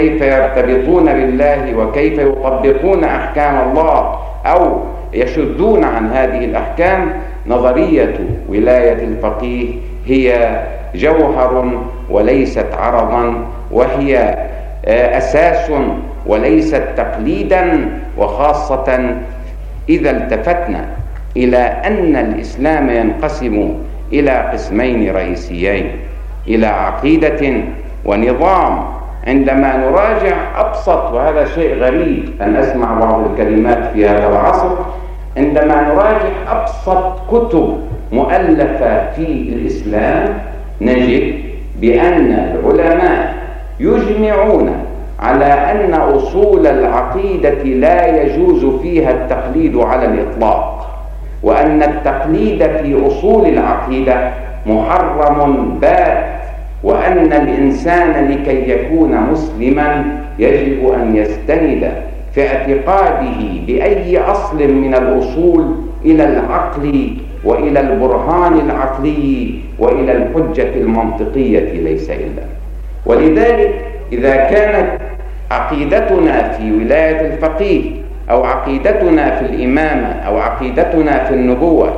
كيف يرتبطون بالله وكيف يطبقون أحكام الله أو يشذون عن هذه الأحكام. نظرية ولاية الفقيه هي جوهر وليست عرضا، وهي أساس وليست تقليدا، وخاصة إذا التفتنا إلى أن الإسلام ينقسم إلى قسمين رئيسيين، إلى عقيدة ونظام. عندما نراجع أبسط، وهذا شيء غريب أن أسمع بعض الكلمات في هذا العصر، عندما نراجع أبسط كتب مؤلفة في الإسلام نجد بأن العلماء يجمعون على أن أصول العقيدة لا يجوز فيها التقليد على الإطلاق، وأن التقليد في أصول العقيدة محرم بات، وأن الإنسان لكي يكون مسلما يجب أن يستند في اعتقاده بأي أصل من الأصول إلى العقل وإلى البرهان العقلي وإلى الحجة المنطقية ليس إلا. ولذلك إذا كانت عقيدتنا في ولاية الفقيه أو عقيدتنا في الإمامة أو عقيدتنا في النبوة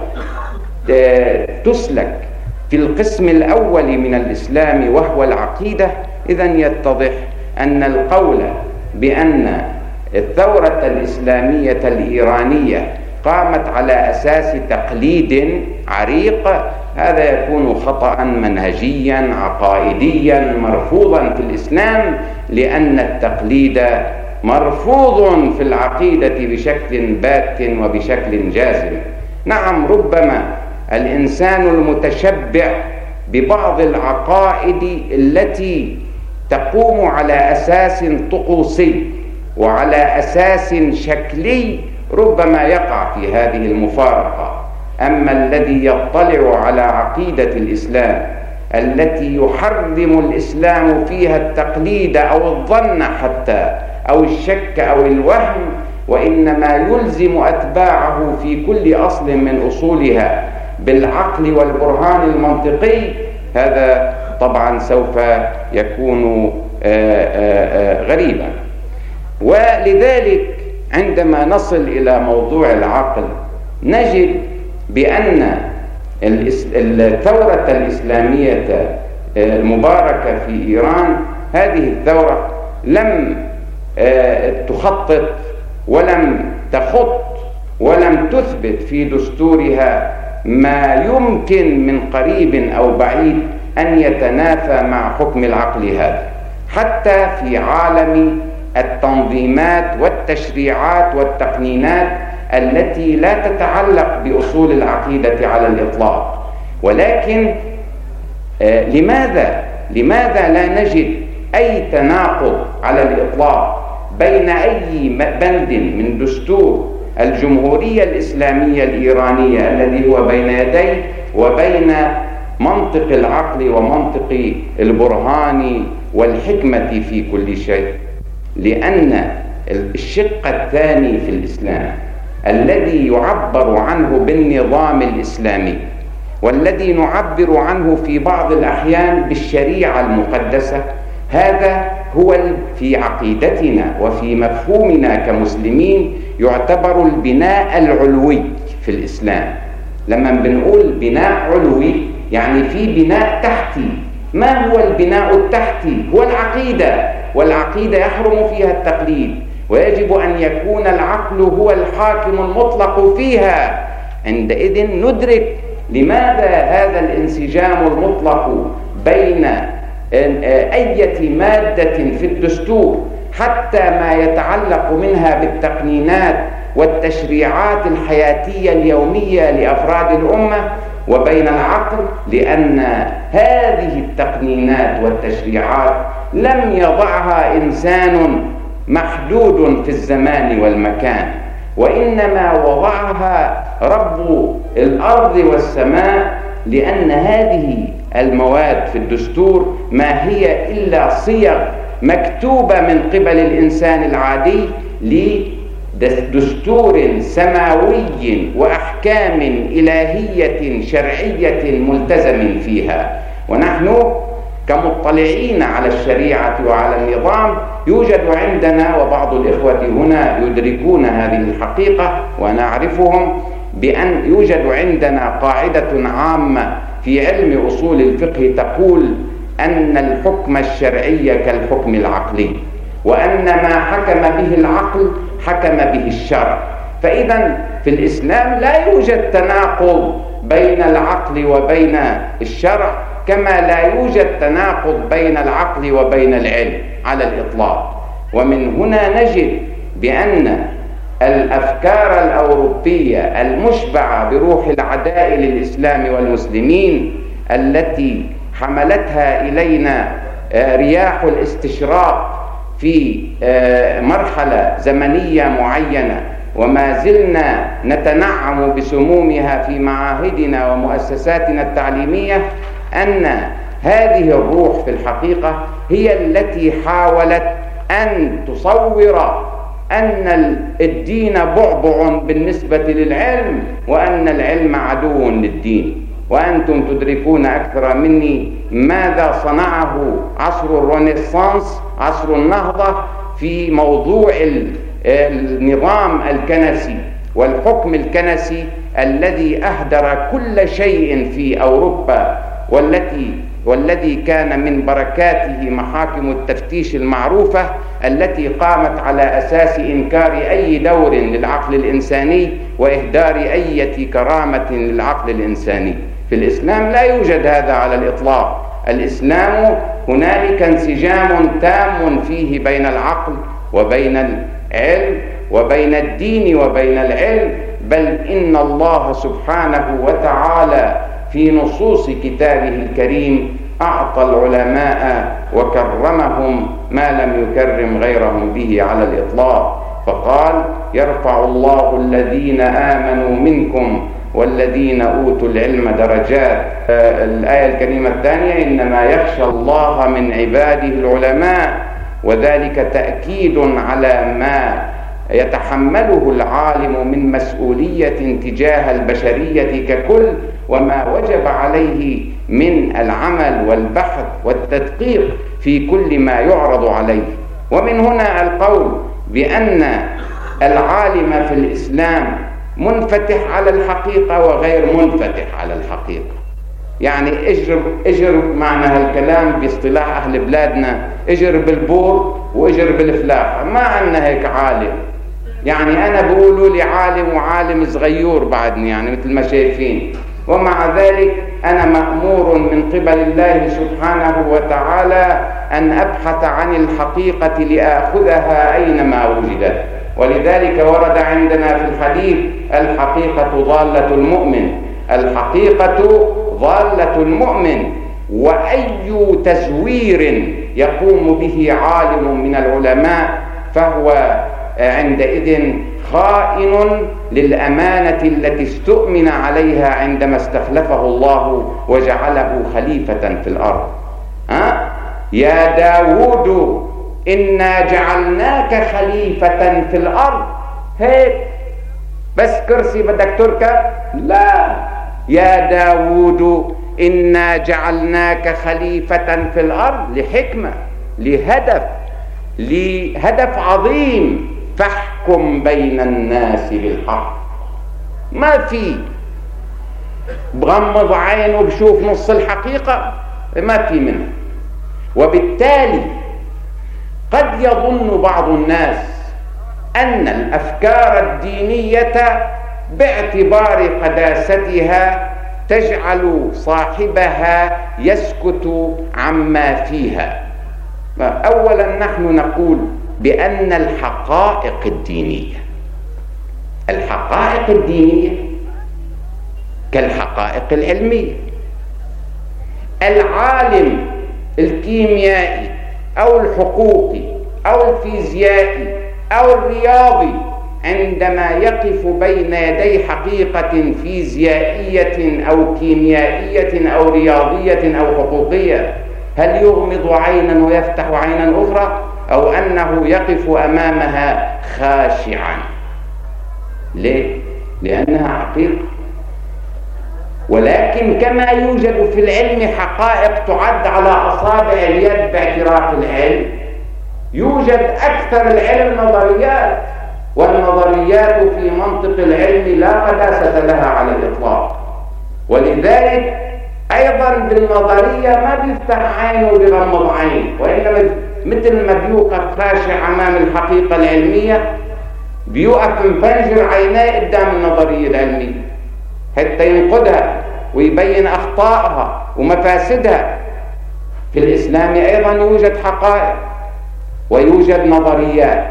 تسلك في القسم الأول من الإسلام وهو العقيدة، إذن يتضح أن القول بأن الثورة الإسلامية الإيرانية قامت على أساس تقليد عريق، هذا يكون خطأ منهجيا عقائديا مرفوضا في الإسلام، لأن التقليد مرفوض في العقيدة بشكل بات وبشكل جازم. نعم، ربما الإنسان المتشبع ببعض العقائد التي تقوم على أساس طقوسي وعلى أساس شكلي ربما يقع في هذه المفارقة، أما الذي يطلع على عقيدة الإسلام التي يحرم الإسلام فيها التقليد أو الظن حتى أو الشك أو الوهم، وإنما يلزم أتباعه في كل أصل من أصولها بالعقل والبرهان المنطقي، هذا طبعا سوف يكون غريبا. ولذلك عندما نصل إلى موضوع العقل نجد بأن الثورة الإسلامية المباركة في إيران، هذه الثورة لم تخطط ولم تخط ولم تثبت في دستورها ما يمكن من قريب أو بعيد أن يتنافى مع حكم العقل هذا، حتى في عالم التنظيمات والتشريعات والتقنينات التي لا تتعلق بأصول العقيدة على الإطلاق. ولكن لماذا لا نجد أي تناقض على الإطلاق بين أي بند من دستور الجمهورية الإسلامية الإيرانية الذي هو بين يديه وبين منطق العقل ومنطق البرهان والحكمة في كل شيء؟ لأن الشق الثاني في الإسلام الذي يعبر عنه بالنظام الإسلامي والذي نعبر عنه في بعض الأحيان بالشريعة المقدسة، هذا هو في عقيدتنا وفي مفهومنا كمسلمين يعتبر البناء العلوي في الإسلام. لما بنقول بناء علوي يعني في بناء تحتي. ما هو البناء التحتي؟ هو العقيدة، والعقيدة يحرم فيها التقليد، ويجب أن يكون العقل هو الحاكم المطلق فيها. عندئذ ندرك لماذا هذا الانسجام المطلق بين أي مادة في الدستور حتى ما يتعلق منها بالتقنينات والتشريعات الحياتية اليومية لأفراد الأمة وبين العقل، لأن هذه التقنينات والتشريعات لم يضعها إنسان محدود في الزمان والمكان، وإنما وضعها رب الأرض والسماء، لأن هذه المواد في الدستور ما هي إلا صيغ مكتوبة من قبل الإنسان العادي لدستور سماوي وأحكام إلهية شرعية ملتزم فيها. ونحن كمطلعين على الشريعة وعلى النظام يوجد عندنا، وبعض الإخوة هنا يدركون هذه الحقيقة وأنا أعرفهم، بأن يوجد عندنا قاعدة عامة في علم أصول الفقه تقول أن الحكم الشرعي كالحكم العقلي، وأن ما حكم به العقل حكم به الشرع. فإذا في الإسلام لا يوجد تناقض بين العقل وبين الشرع، كما لا يوجد تناقض بين العقل وبين العلم على الإطلاق. ومن هنا نجد بأن الأفكار الأوروبية المشبعة بروح العداء للإسلام والمسلمين التي حملتها إلينا رياح الاستشراق في مرحلة زمنية معينة، وما زلنا نتنعم بسمومها في معاهدنا ومؤسساتنا التعليمية، أن هذه الروح في الحقيقة هي التي حاولت أن تصور أن الدين بعبع بالنسبة للعلم، وأن العلم عدو للدين. وأنتم تدركون أكثر مني ماذا صنعه عصر الرنيسانس، عصر النهضة، في موضوع النظام الكنسي والحكم الكنسي الذي أهدر كل شيء في أوروبا، والذي كان من بركاته محاكم التفتيش المعروفة التي قامت على أساس إنكار أي دور للعقل الإنساني وإهدار أي كرامة للعقل الإنساني. في الإسلام لا يوجد هذا على الإطلاق. الإسلام هنالك انسجام تام فيه بين العقل وبين العلم، وبين الدين وبين العلم، بل إن الله سبحانه وتعالى في نصوص كتابه الكريم أعطى العلماء وكرمهم ما لم يكرم غيرهم به على الإطلاق، فقال: يرفع الله الذين آمنوا منكم والذين أوتوا العلم درجات. الآية الكريمة الثانية: إنما يخشى الله من عباده العلماء، وذلك تأكيد على ما يتحمله العالم من مسؤولية تجاه البشرية ككل، وما وجب عليه من العمل والبحث والتدقيق في كل ما يعرض عليه. ومن هنا القول بأن العالم في الإسلام منفتح على الحقيقة وغير منفتح على الحقيقة. يعني اجر معنى هالكلام باصطلاح أهل بلادنا: اجر بالبور واجر بالفلاح. ما عنا هيك عالم، يعني أنا بقولوا لي عالم وعالم صغيور بعدني، يعني مثل ما شايفين، ومع ذلك أنا مأمور من قبل الله سبحانه وتعالى أن أبحث عن الحقيقة لآخذها أينما وجدت. ولذلك ورد عندنا في الحديث: الحقيقة ضالة المؤمن، الحقيقة ضالة المؤمن. وأي تزوير يقوم به عالم من العلماء فهو عندئذ خائن للأمانة التي استؤمن عليها عندما استخلفه الله وجعله خليفة في الأرض. يا داود إنا جعلناك خليفة في الأرض. هيك بس كرسي بدك تركب؟ لا، يا داود إنا جعلناك خليفة في الأرض لحكمة، لهدف عظيم: فاحكم بين الناس بالحق. ما في بغمض عينه بشوف نص الحقيقة، ما في منه. وبالتالي قد يظن بعض الناس أن الأفكار الدينية باعتبار قداستها تجعل صاحبها يسكت عما فيها. أولا نحن نقول بأن الحقائق الدينية كالحقائق العلمية. العالم الكيميائي أو الحقوقي أو الفيزيائي أو الرياضي عندما يقف بين يدي حقيقة فيزيائية أو كيميائية أو رياضية أو حقوقية، هل يغمض عينا ويفتح عينا أخرى، أو أنه يقف أمامها خاشعا؟ ليه؟ لأنها حقيقة. ولكن كما يوجد في العلم حقائق تعد على أصابع اليد باعتراف العلم، يوجد أكثر العلم نظريات، والنظريات في منطق العلم لا قداسة لها على الإطلاق. ولذلك أيضا بالنظرية ما بيفتح عينه بغمض عين، وإنما مثل ما بيوقف خاشع أمام الحقيقة العلمية بيوقف مفنجر عينيه قدام النظرية العلمية حتى ينقدها ويبين أخطائها ومفاسدها. في الإسلام أيضا يوجد حقائق ويوجد نظريات،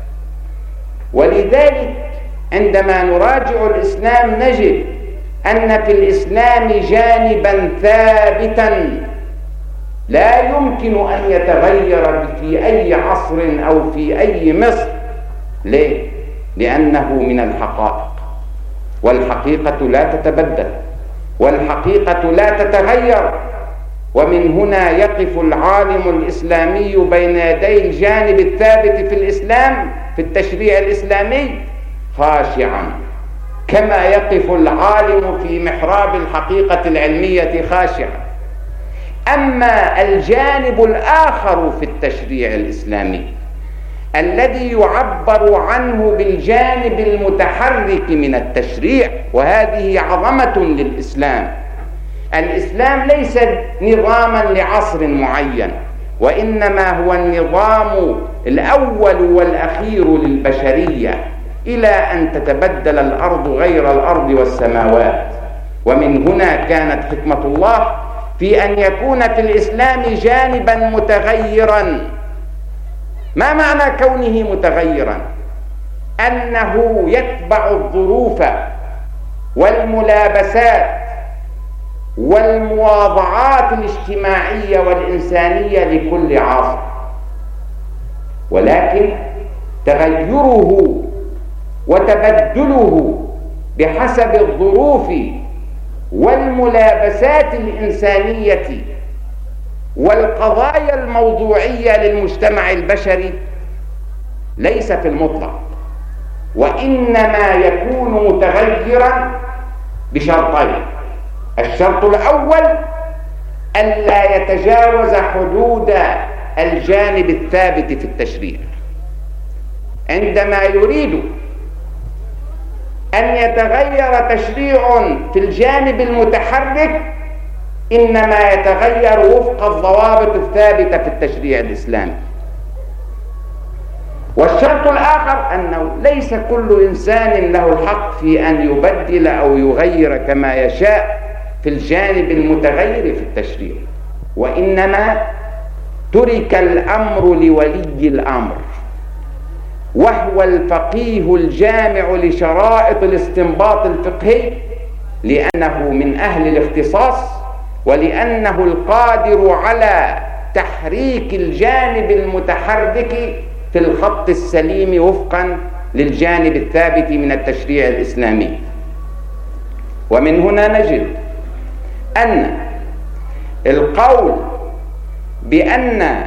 ولذلك عندما نراجع الإسلام نجد أن في الإسلام جانبا ثابتا لا يمكن أن يتغير في أي عصر أو في أي مصر. ليه؟ لأنه من الحقائق، والحقيقة لا تتبدل، والحقيقة لا تتغير. ومن هنا يقف العالم الإسلامي بين يدي الجانب الثابت في الإسلام في التشريع الإسلامي خاشعا، كما يقف العالم في محراب الحقيقة العلمية خاشعا. أما الجانب الآخر في التشريع الإسلامي الذي يعبر عنه بالجانب المتحرك من التشريع، وهذه عظمة للإسلام. الإسلام ليس نظاما لعصر معين، وإنما هو النظام الأول والأخير للبشرية إلى أن تتبدل الأرض غير الأرض والسماوات. ومن هنا كانت حكمة الله في أن يكون في الإسلام جانبا متغيرا. ما معنى كونه متغيرا؟ أنه يتبع الظروف والملابسات والمواضعات الاجتماعية والإنسانية لكل عصر، ولكن تغيره وتبدله بحسب الظروف والملابسات الإنسانية والقضايا الموضوعية للمجتمع البشري ليس في المطلق، وإنما يكون متغيرا بشرطين. الشرط الأول ألا يتجاوز حدود الجانب الثابت في التشريع. عندما يريد أن يتغير تشريع في الجانب المتحرك إنما يتغير وفق الضوابط الثابتة في التشريع الإسلامي. والشرط الآخر أنه ليس كل إنسان له الحق في أن يبدل أو يغير كما يشاء في الجانب المتغير في التشريع، وإنما ترك الأمر لولي الأمر، وهو الفقيه الجامع لشرائط الاستنباط الفقهي، لأنه من أهل الاختصاص، ولأنه القادر على تحريك الجانب المتحرك في الخط السليم وفقا للجانب الثابت من التشريع الإسلامي. ومن هنا نجد أن القول بأن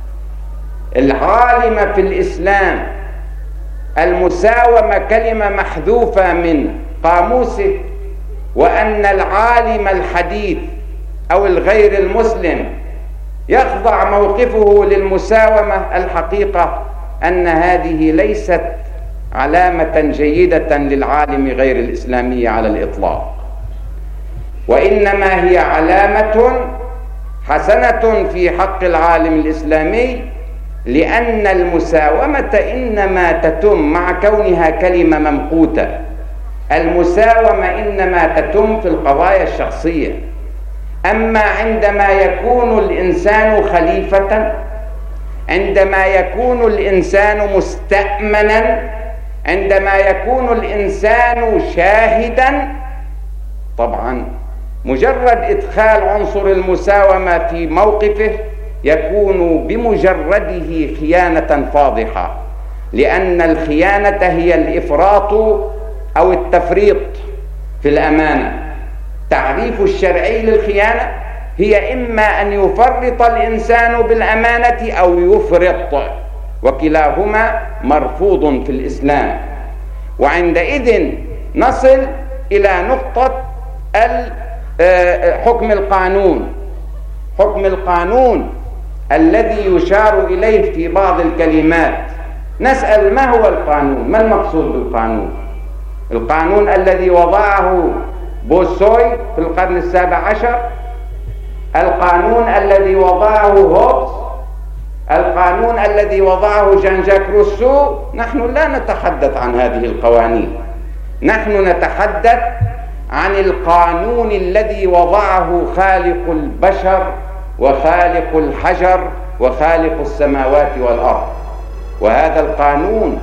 العالم في الإسلام المساومة كلمة محذوفة من قاموسه، وأن العالم الحديث أو الغير المسلم يخضع موقفه للمساومة، الحقيقة أن هذه ليست علامة جيدة للعالم غير الإسلامي على الإطلاق، وإنما هي علامة حسنة في حق العالم الإسلامي، لأن المساومة إنما تتم مع كونها كلمة ممقوتة. المساومة إنما تتم في القضايا الشخصية، أما عندما يكون الإنسان خليفة، عندما يكون الإنسان مستأمنا، عندما يكون الإنسان شاهدا، طبعا مجرد إدخال عنصر المساومة في موقفه يكون بمجرده خيانة فاضحة، لأن الخيانة هي الإفراط أو التفريط في الأمانة. تعريف الشرعي للخيانة هي إما أن يفرط الإنسان بالأمانة أو يفرط، وكلاهما مرفوض في الإسلام. وعندئذ نصل إلى نقطة حكم القانون الذي يشار إليه في بعض الكلمات. نسأل: ما هو القانون؟ ما المقصود بالقانون؟ القانون الذي وضعه بوسوي في القرن 17، القانون الذي وضعه هوبس، القانون الذي وضعه جان جاك روسو؟ نحن لا نتحدث عن هذه القوانين، نحن نتحدث عن القانون الذي وضعه خالق البشر وخالق الحجر وخالق السماوات والأرض. وهذا القانون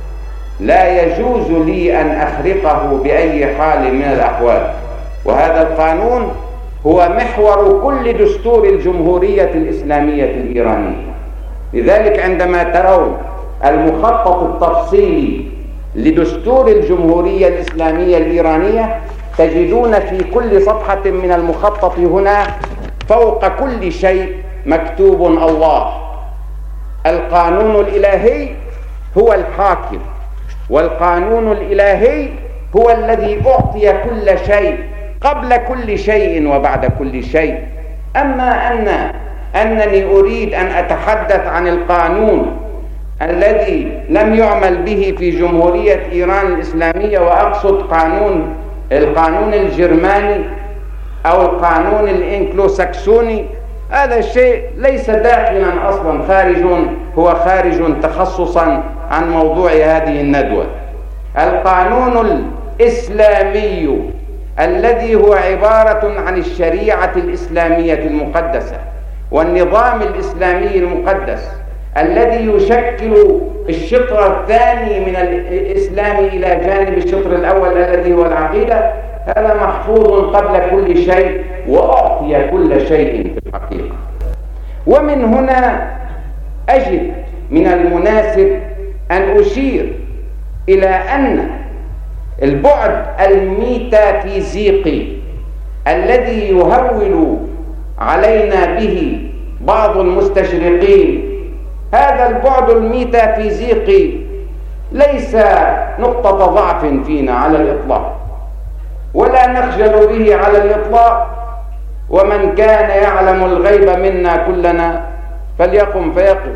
لا يجوز لي أن أخرقه بأي حال من الأحوال، وهذا القانون هو محور كل دستور الجمهورية الإسلامية الإيرانية. لذلك عندما ترون المخطط التفصيلي لدستور الجمهورية الإسلامية الإيرانية تجدون في كل صفحة من المخطط هنا فوق كل شيء مكتوب الله. القانون الإلهي هو الحاكم، والقانون الإلهي هو الذي أعطي كل شيء قبل كل شيء وبعد كل شيء. أما أنني أريد أن أتحدث عن القانون الذي لم يعمل به في جمهورية إيران الإسلامية، وأقصد القانون الجرماني أو القانون الإنكلوساكسوني، هذا الشيء ليس داخلا أصلا، هو خارج تخصصا عن موضوع هذه الندوة. القانون الإسلامي الذي هو عبارة عن الشريعة الإسلامية المقدسة والنظام الإسلامي المقدس الذي يشكل الشطر الثاني من الإسلام إلى جانب الشطر الأول الذي هو العقيدة، هذا محفوظ قبل كل شيء وأعطي كل شيء في الحقيقة. ومن هنا أجد من المناسب أن أشير إلى أن البعد الميتافيزيقي الذي يهول علينا به بعض المستشرقين، هذا البعد الميتافيزيقي ليس نقطة ضعف فينا على الإطلاق، ولا نخجل به على الإطلاق. ومن كان يعلم الغيب منا كلنا فليقم فيقف.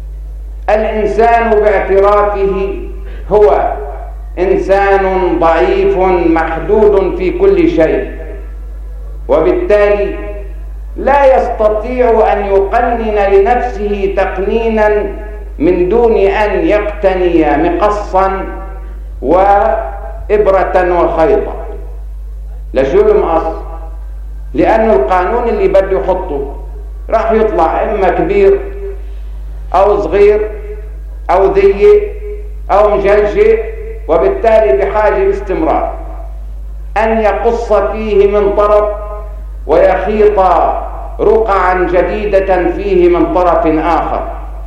الإنسان باعترافه هو إنسان ضعيف محدود في كل شيء، وبالتالي لا يستطيع أن يقنن لنفسه تقنينا من دون أن يقتني مقصا وإبرة وخيطة. لشو المقص؟ لأن القانون اللي بده يحطه راح يطلع إما كبير أو صغير أو ضيق أو مجلجئ، وبالتالي بحاجة باستمرار أن يقص فيه من طرف ويخيط رقعا جديدة فيه من طرف آخر.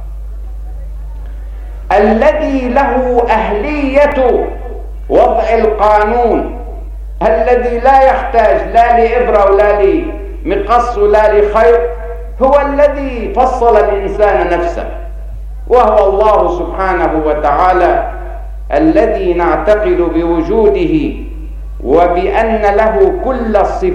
الذي له أهلية وضع القانون، الذي لا يحتاج لا لإبرة ولا لمقص ولا لخيط، هو الذي فصل الإنسان نفسه، وهو الله سبحانه وتعالى الذي نعتقد بوجوده وبأن له كل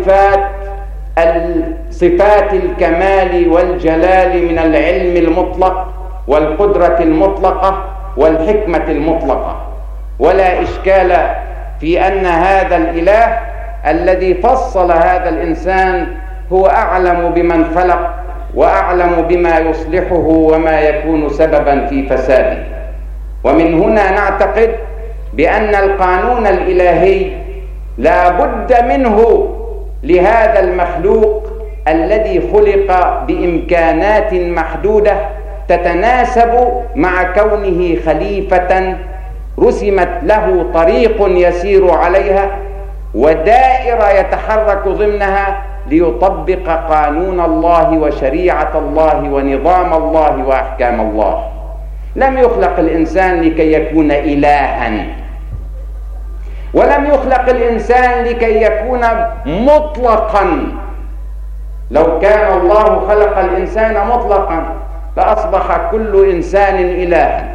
صفات الكمال والجلال من العلم المطلق والقدرة المطلقة والحكمة المطلقة. ولا إشكال في أن هذا الإله الذي فصل هذا الإنسان هو أعلم بمن خلق وأعلم بما يصلحه وما يكون سببا في فساده. ومن هنا نعتقد بأن القانون الإلهي لا بد منه لهذا المخلوق الذي خلق بإمكانات محدودة تتناسب مع كونه خليفة رسمت له طريق يسير عليها ودائرة يتحرك ضمنها ليطبق قانون الله وشريعة الله ونظام الله وأحكام الله. لم يخلق الإنسان لكي يكون إلها، ولم يخلق الإنسان لكي يكون مطلقا. لو كان الله خلق الإنسان مطلقا لأصبح كل إنسان إلها،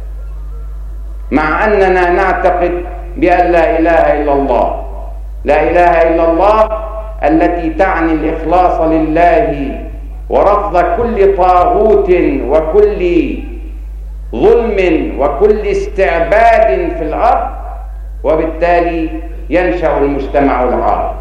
مع أننا نعتقد بأن لا إله إلا الله. لا إله إلا الله التي تعني الإخلاص لله ورفض كل طاغوت وكل ظلم وكل استعباد في الأرض، وبالتالي ينشأ المجتمع العارض.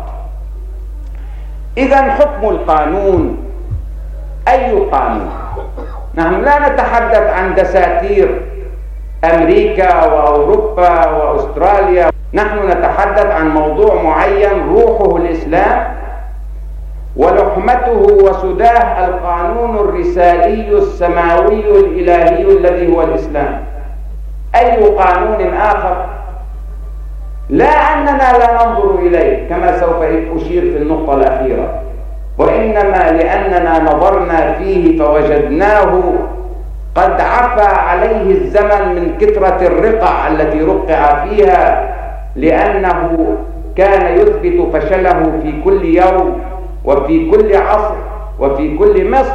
إذن حكم القانون أي قانون؟ نحن لا نتحدث عن دساتير أمريكا وأوروبا وأستراليا، نحن نتحدث عن موضوع معين روحه الإسلام ولحمته وسداه القانون الرسالي السماوي الإلهي الذي هو الإسلام. أي قانون آخر لا أننا لا ننظر إليه كما سوف أشير في النقطة الأخيرة، وإنما لأننا نظرنا فيه فوجدناه قد عفى عليه الزمن من كثرة الرقع التي رقع فيها، لأنه كان يثبت فشله في كل يوم وفي كل عصر وفي كل مصر.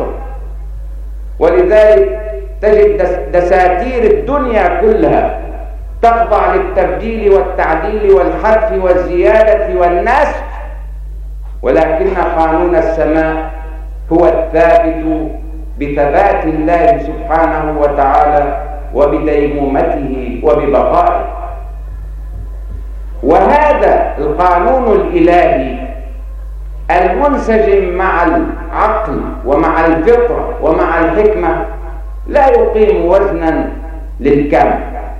ولذلك تجد دساتير الدنيا كلها تخضع للتبديل والتعديل والحذف والزيادة والنسخ، ولكن قانون السماء هو الثابت بثبات الله سبحانه وتعالى وبديمومته وببقائه. وهذا القانون الإلهي المنسجم مع العقل ومع الفطرة ومع الحكمة لا يقيم وزنا للكم.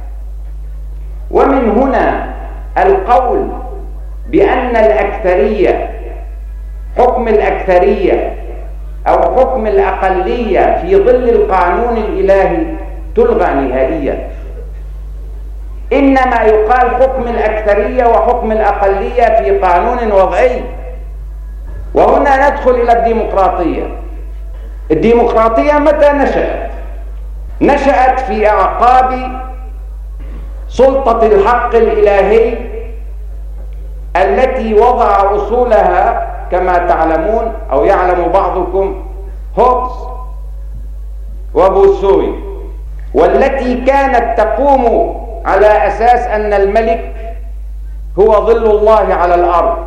ومن هنا القول بأن الأكثرية، حكم الأكثرية أو حكم الأقلية في ظل القانون الإلهي تلغى نهائيا، إنما يقال حكم الأكثرية وحكم الأقلية في قانون وضعي. وهنا ندخل إلى الديمقراطية. الديمقراطية متى نشأت؟ نشأت في أعقاب سلطة الحق الإلهي التي وضع أصولها كما تعلمون أو يعلم بعضكم هوبز وبوسوي، والتي كانت تقوم على أساس أن الملك هو ظل الله على الأرض،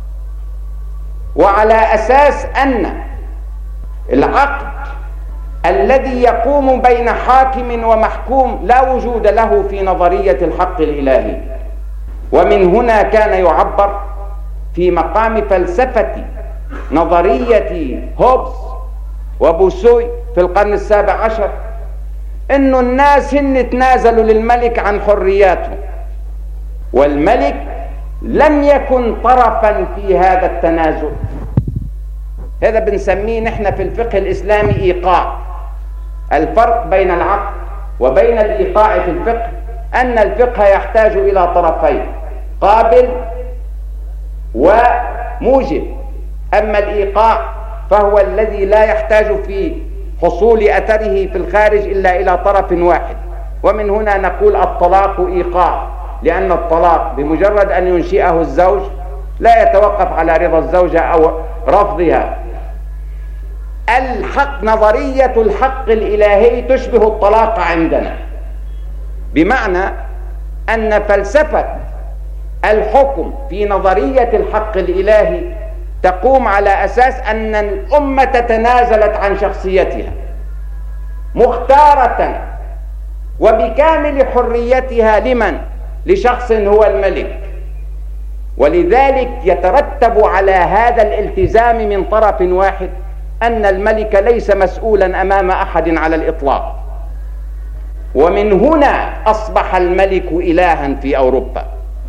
وعلى أساس أن العقد الذي يقوم بين حاكم ومحكوم لا وجود له في نظرية الحق الإلهي. ومن هنا كان يعبر في مقام فلسفة نظرية هوبز وبوسوي في القرن السابع عشر إن الناس تنازلوا للملك عن حرياته، والملك لم يكن طرفا في هذا التنازل. هذا بنسميه نحن في الفقه الإسلامي إيقاع. الفرق بين العقد وبين الإيقاع في الفقه أن الفقه يحتاج إلى طرفين، قابل وموجب، أما الإيقاع فهو الذي لا يحتاج في حصول أثره في الخارج إلا إلى طرف واحد. ومن هنا نقول الطلاق إيقاع، لأن الطلاق بمجرد أن ينشئه الزوج لا يتوقف على رضا الزوجة أو رفضها. الحق، نظرية الحق الإلهي تشبه الطلاق عندنا، بمعنى أن فلسفة الحكم في نظرية الحق الإلهي تقوم على أساس أن الأمة تنازلت عن شخصيتها مختارة وبكامل حريتها لمن؟ لشخص هو الملك. ولذلك يترتب على هذا الالتزام من طرف واحد أن الملك ليس مسؤولا أمام أحد على الإطلاق. ومن هنا أصبح الملك إلها في أوروبا،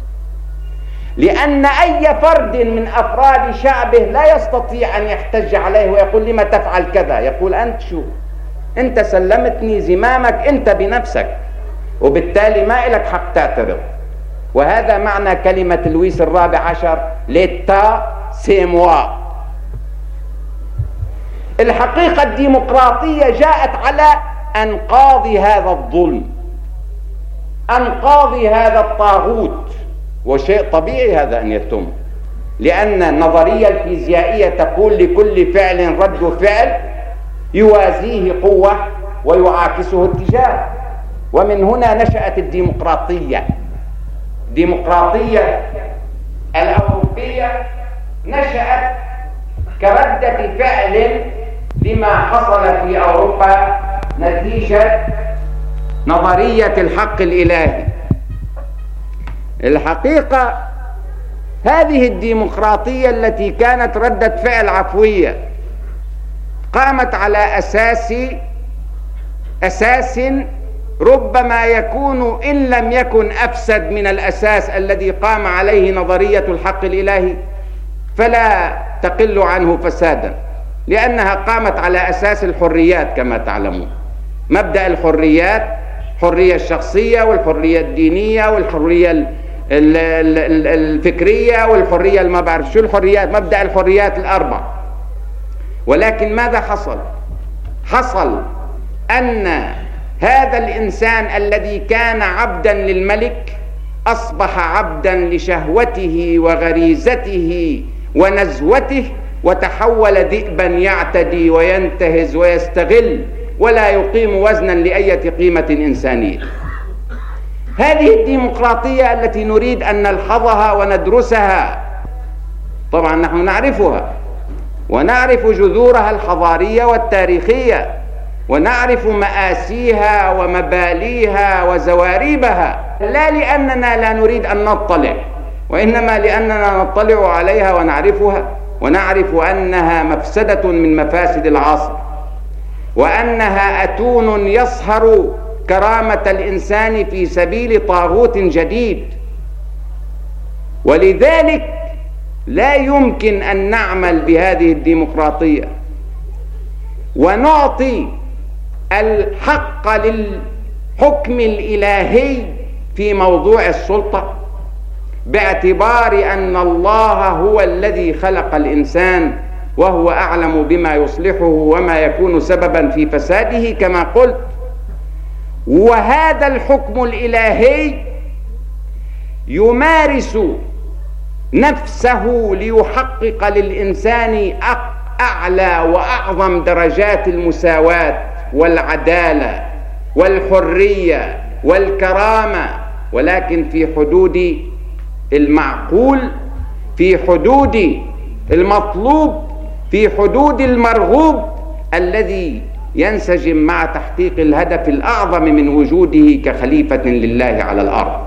لأن أي فرد من أفراد شعبه لا يستطيع أن يحتج عليه ويقول لما تفعل كذا، يقول أنت شو، أنت سلمتني زمامك أنت بنفسك، وبالتالي ما إلك حق تعترض. وهذا معنى كلمة لويس الرابع عشر ليتا سيموا. الحقيقة الديمقراطية جاءت على أنقاض هذا الظلم، أنقاض هذا الطاغوت، وشيء طبيعي هذا أن يتم، لأن النظرية الفيزيائية تقول لكل فعل رد فعل يوازيه قوة ويعاكسه اتجاه. ومن هنا نشأت الديمقراطية. الديمقراطية الأوروبية نشأت كردة فعل لما حصل في أوروبا نتيجة نظرية الحق الإلهي. الحقيقة هذه الديمقراطية التي كانت ردة فعل عفوية قامت على أساس ربما يكون إن لم يكن أفسد من الأساس الذي قام عليه نظرية الحق الإلهي فلا تقل عنه فسادا، لأنها قامت على أساس الحريات كما تعلمون. مبدأ الحريات، الحرية الشخصية والحرية الدينية والحرية الفكرية والحرية ما بعرف شو الحريات، مبدأ الحريات الأربع. ولكن ماذا حصل؟ حصل أن هذا الإنسان الذي كان عبدا للملك أصبح عبدا لشهوته وغريزته ونزوته، وتحول ذئبا يعتدي وينتهز ويستغل ولا يقيم وزنا لأي قيمة إنسانية. هذه الديمقراطية التي نريد أن نلحظها وندرسها، طبعا نحن نعرفها ونعرف جذورها الحضارية والتاريخية ونعرف مآسيها ومباليها وزواريبها، لا لأننا لا نريد أن نطلع، وإنما لأننا نطلع عليها ونعرفها، ونعرف أنها مفسدة من مفاسد العصر، وأنها أتون يصهر كرامة الإنسان في سبيل طاغوت جديد. ولذلك لا يمكن أن نعمل بهذه الديمقراطية ونعطي الحق للحكم الإلهي في موضوع السلطة باعتبار أن الله هو الذي خلق الإنسان وهو أعلم بما يصلحه وما يكون سببا في فساده كما قلت. وهذا الحكم الإلهي يمارس نفسه ليحقق للإنسان أعلى وأعظم درجات المساواة والعدالة والحرية والكرامة، ولكن في حدود المعقول، في حدود المطلوب، في حدود المرغوب الذي ينسجم مع تحقيق الهدف الأعظم من وجوده كخليفة لله على الأرض.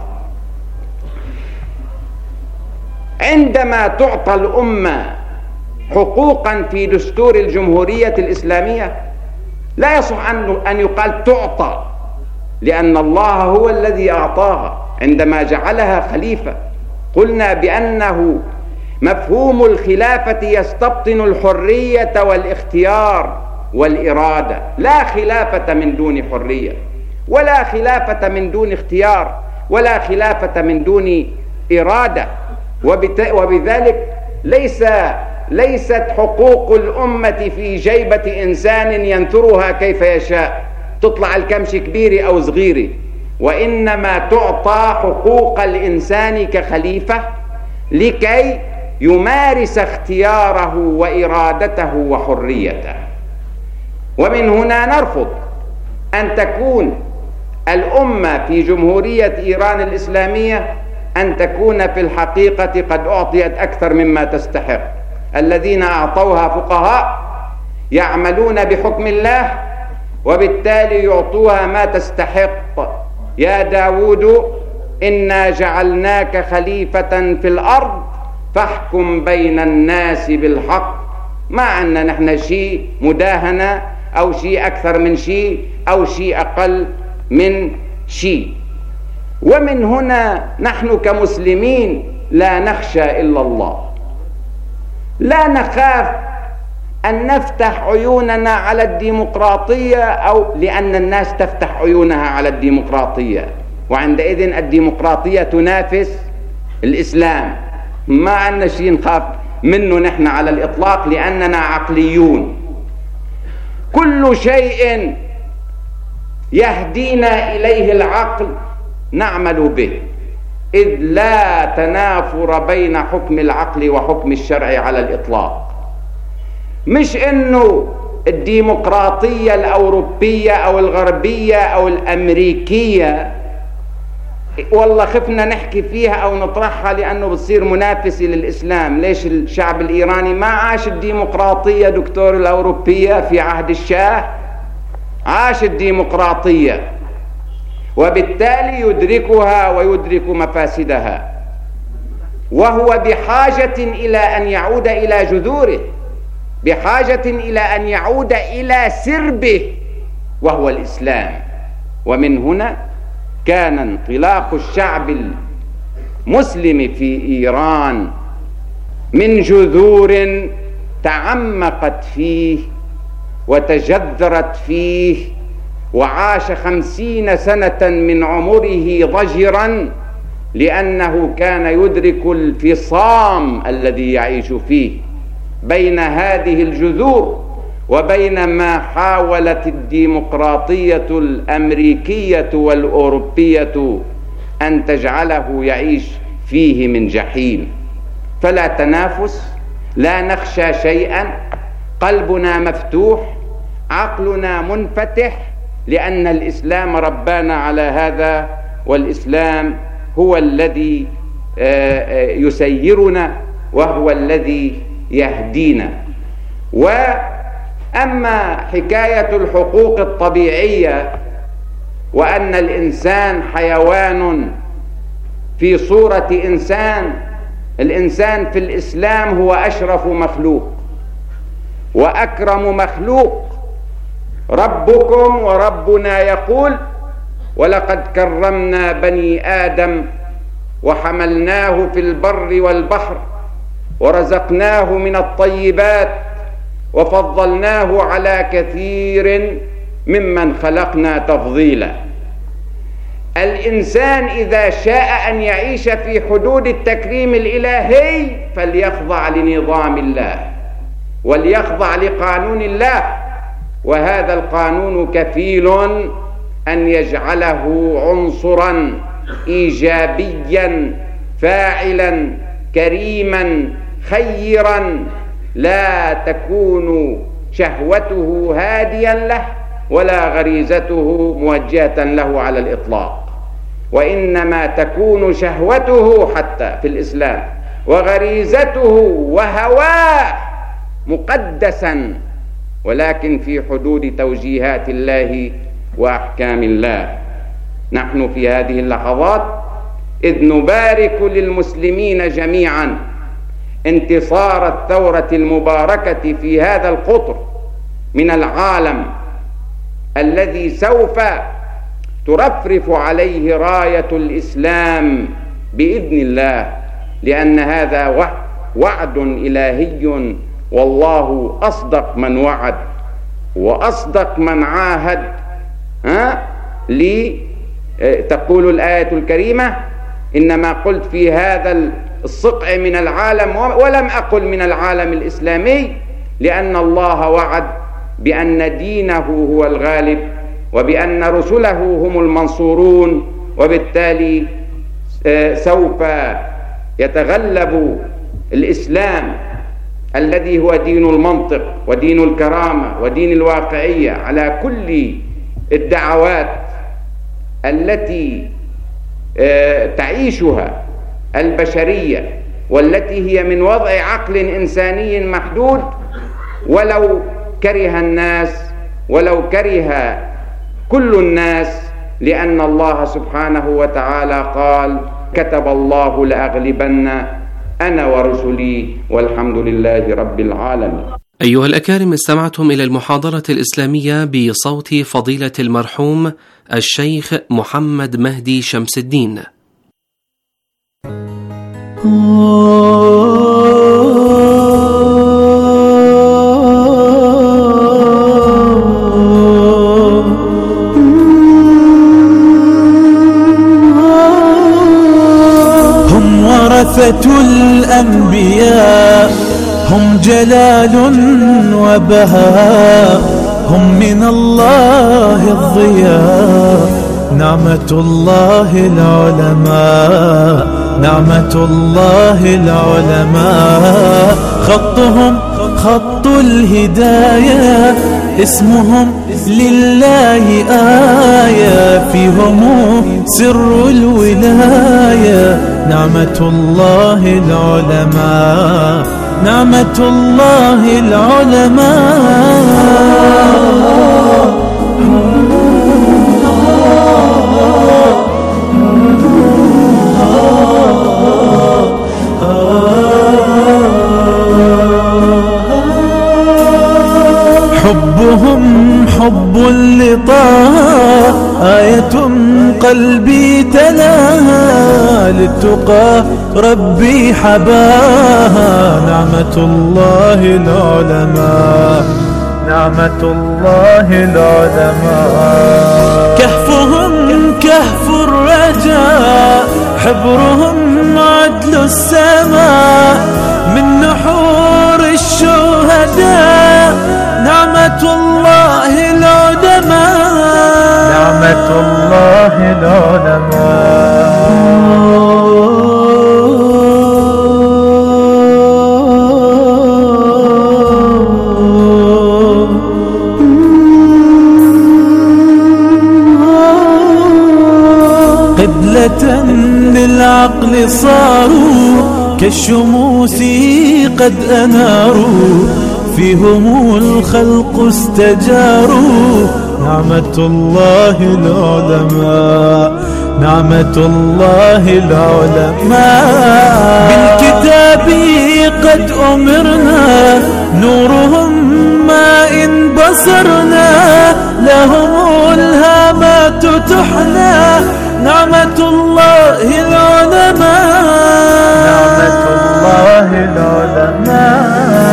عندما تعطى الأمة حقوقا في دستور الجمهورية الإسلامية لا يصح أن يقال تعطى، لأن الله هو الذي أعطاها عندما جعلها خليفة. قلنا بأنه مفهوم الخلافة يستبطن الحرية والاختيار والإرادة، لا خلافة من دون حرية، ولا خلافة من دون اختيار، ولا خلافة من دون إرادة. وبذلك ليست حقوق الأمة في جيبة إنسان ينثرها كيف يشاء، تطلع الكمش كبيرة أو صغيرة، وإنما تعطى حقوق الإنسان كخليفة لكي يمارس اختياره وإرادته وحريته. ومن هنا نرفض أن تكون الأمة في جمهورية إيران الإسلامية أن تكون في الحقيقة قد أعطيت أكثر مما تستحق. الذين أعطوها فقهاء يعملون بحكم الله وبالتالي يعطوها ما تستحق. يا داود إنا جعلناك خليفة في الأرض فاحكم بين الناس بالحق، ما أن نحن شيء مداهنة أو شيء أكثر من شيء أو شيء أقل من شيء. ومن هنا نحن كمسلمين لا نخشى إلا الله، لا نخاف أن نفتح عيوننا على الديمقراطية أو لأن الناس تفتح عيونها على الديمقراطية، وعندئذ الديمقراطية تنافس الإسلام. ما عندنا شيء نخاف منه نحن على الإطلاق، لأننا عقليون. كل شيء يهدينا إليه العقل نعمل به، إذ لا تنافر بين حكم العقل وحكم الشرع على الإطلاق. مش إنه الديمقراطية الأوروبية أو الغربية أو الأمريكية والله خفنا نحكي فيها أو نطرحها لأنه بتصير منافسة للإسلام. ليش الشعب الإيراني ما عاش الديمقراطية دكتور الأوروبية في عهد الشاه؟ عاش الديمقراطية، وبالتالي يدركها ويدرك مفاسدها، وهو بحاجة إلى أن يعود إلى جذوره، بحاجة إلى أن يعود إلى سربه وهو الإسلام. ومن هنا كان انطلاق الشعب المسلم في إيران من جذور تعمقت فيه وتجذرت فيه، وعاش 50 سنة من عمره ضجرا، لأنه كان يدرك الفصام الذي يعيش فيه بين هذه الجذور وبين ما حاولت الديمقراطية الأمريكية والأوروبية أن تجعله يعيش فيه من جحيم. فلا تنافس، لا نخشى شيئا، قلبنا مفتوح، عقلنا منفتح، لأن الإسلام ربانا على هذا، والإسلام هو الذي يسيرنا وهو الذي يهدينا. وأما حكاية الحقوق الطبيعية وأن الإنسان حيوان في صورة إنسان، الإنسان في الإسلام هو أشرف مخلوق وأكرم مخلوق. ربكم وربنا يقول: ولقد كرمنا بني آدم وحملناه في البر والبحر ورزقناه من الطيبات وفضلناه على كثير ممن خلقنا تفضيلا. الإنسان إذا شاء أن يعيش في حدود التكريم الإلهي فليخضع لنظام الله وليخضع لقانون الله، وهذا القانون كفيل أن يجعله عنصرا إيجابيا فاعلا كريما خيرا، لا تكون شهوته هاديا له ولا غريزته موجهة له على الإطلاق، وإنما تكون شهوته حتى في الإسلام وغريزته وهواه مقدسا، ولكن في حدود توجيهات الله وأحكام الله. نحن في هذه اللحظات إذ نبارك للمسلمين جميعا انتصار الثورة المباركة في هذا القطر من العالم الذي سوف ترفرف عليه راية الإسلام بإذن الله، لأن هذا وعد إلهي، والله أصدق من وعد وأصدق من عاهد. تقول الآية الكريمة: إنما قلت في هذا الصقع من العالم ولم أقل من العالم الإسلامي، لأن الله وعد بأن دينه هو الغالب وبأن رسله هم المنصورون، وبالتالي سوف يتغلب الإسلام الذي هو دين المنطق ودين الكرامة ودين الواقعية على كل الدعوات التي تعيشها البشرية، والتي هي من وضع عقل إنساني محدود، ولو كره الناس ولو كره كل الناس، لأن الله سبحانه وتعالى قال: كتب الله لأغلبن أنا ورسلي والحمد لله رب العالمين. أيها الأكارم، استمعتم إلى المحاضرة الإسلامية بصوت فضيلة المرحوم الشيخ محمد مهدي شمس الدين. هم ورثة الأنبياء، هم جلال وبهاء، هم من الله الضياء، نعمة الله العلماء، نعمة الله العلماء، خطهم خط الهداية، اسمهم لله آية فيهم سر الولاية. نعمة الله العلماء، نعمة الله العلماء. حبهم حب لطه، آية قلبي تلاها، للتقى ربي حباها. نعمة الله العلماء، نعمة الله العلماء. كهفهم كهف الرجاء، حبرهم عدل السماء، من نحور الشهداء. نعمة الله العلماء، نعمة الله العلماء. قبلة للعقل صاروا، كالشموس قد أناروا، فيهم الخلق استجاروا. نعمة الله العلماء، نعمة الله العلماء. بالكتاب قد أمرنا، نورهم ما إن بصرنا، لهم الهامات تحنى. نعمة الله العلماء، نعمة الله العلماء.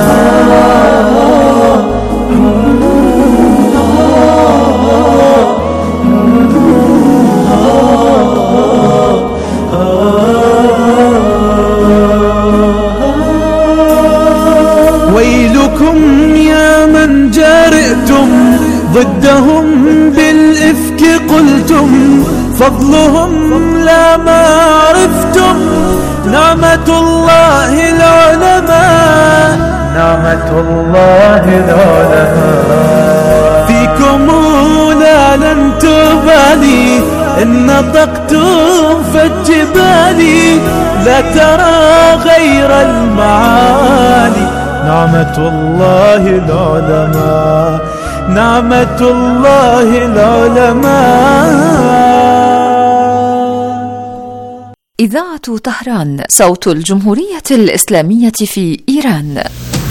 ويلكم يا من جرئتم ضدهم بالإفك قلتم، فضلهم لا ما عرفتم. نعمة الله العلماء، نعمة الله العلماء. فيكم لا لن تبالي، إن نطقتم فالجبال لا ترى غير المعالي. نعمة الله العلماء، نعمة الله العلماء. إذاعة طهران، صوت الجمهورية الإسلامية في إيران.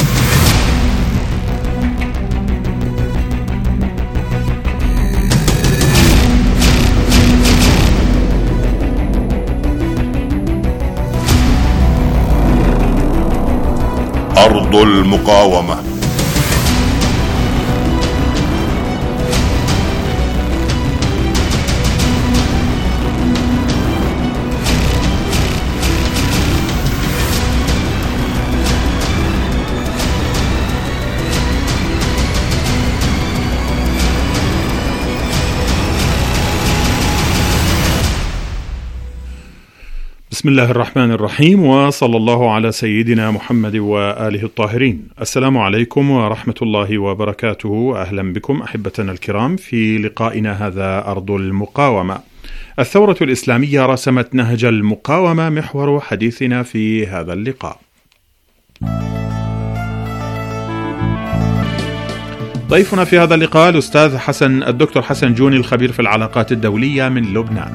أرض المقاومة. بسم الله الرحمن الرحيم، وصلى الله على سيدنا محمد وآله الطاهرين. السلام عليكم ورحمة الله وبركاته. أهلا بكم أحبتنا الكرام في لقائنا هذا أرض المقاومة. الثورة الإسلامية رسمت نهج المقاومة محور حديثنا في هذا اللقاء. ضيفنا في هذا اللقاء الأستاذ الدكتور حسن جوني، الخبير في العلاقات الدولية من لبنان.